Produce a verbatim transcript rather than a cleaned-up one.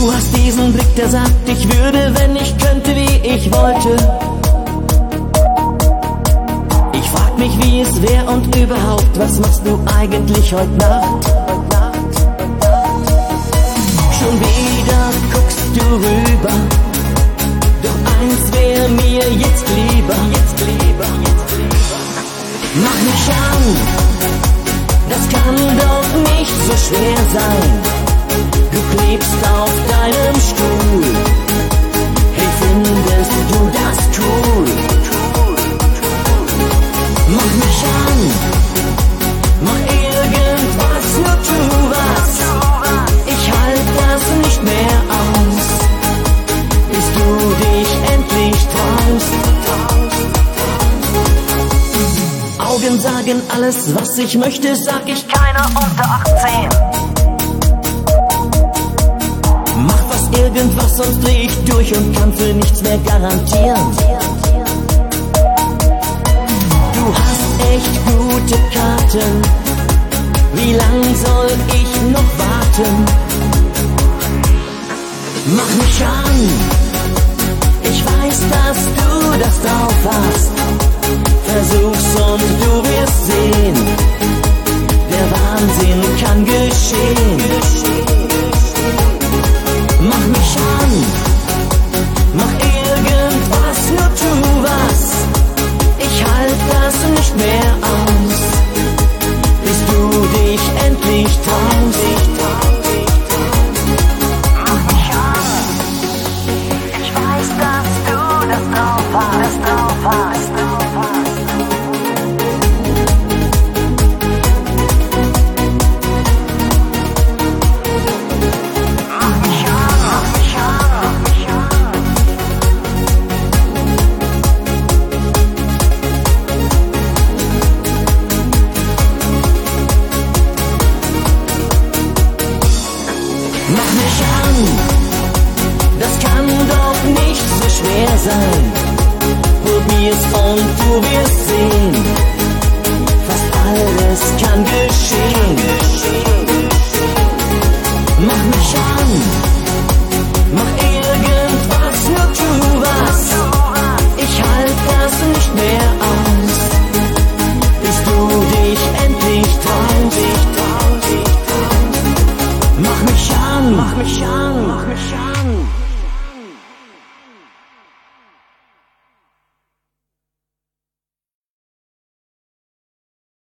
Du hast diesen Blick, der sagt, ich würde, wenn ich könnte, wie ich wollte. Ich frag mich, wie es wär und überhaupt, was machst du eigentlich heute Nacht? Schon wieder guckst du rüber, doch eins wär mir jetzt lieber, jetzt lieber, jetzt lieber. Mach mich an, das kann doch nicht so schwer sein. Du klebst auf deinem Stuhl, hey, findest du das cool? Mach mich an, mach irgendwas, nur tu was. Ich halt das nicht mehr aus, bis du dich endlich traust. Augen sagen alles, was ich möchte, sag ich keiner unter achtzehn. Mach was, irgendwas, sonst dreh ich durch und kann für nichts mehr garantieren. Du hast echt gute Karten, wie lang soll ich noch warten? Mach mich an, ich weiß, dass du das drauf hast. Versuch's und du wirst sehen, der Wahnsinn kann geschehen. Mach mich an, mach irgendwas, nur tu was. Ich halt das nicht mehr aus, bis du dich endlich traust. Mach mich an, ich weiß, dass du das drauf hast, das drauf hast, drauf hast. Mach mich an, das kann doch nicht so schwer sein. Probier's und du wirst sehen, fast alles kann geschehen. Mach mich an, mach irgendwas, nur tu was. Ich halt das nicht mehr aus, bis du dich endlich traust. Mach mich an, mach mich an, mach mich an.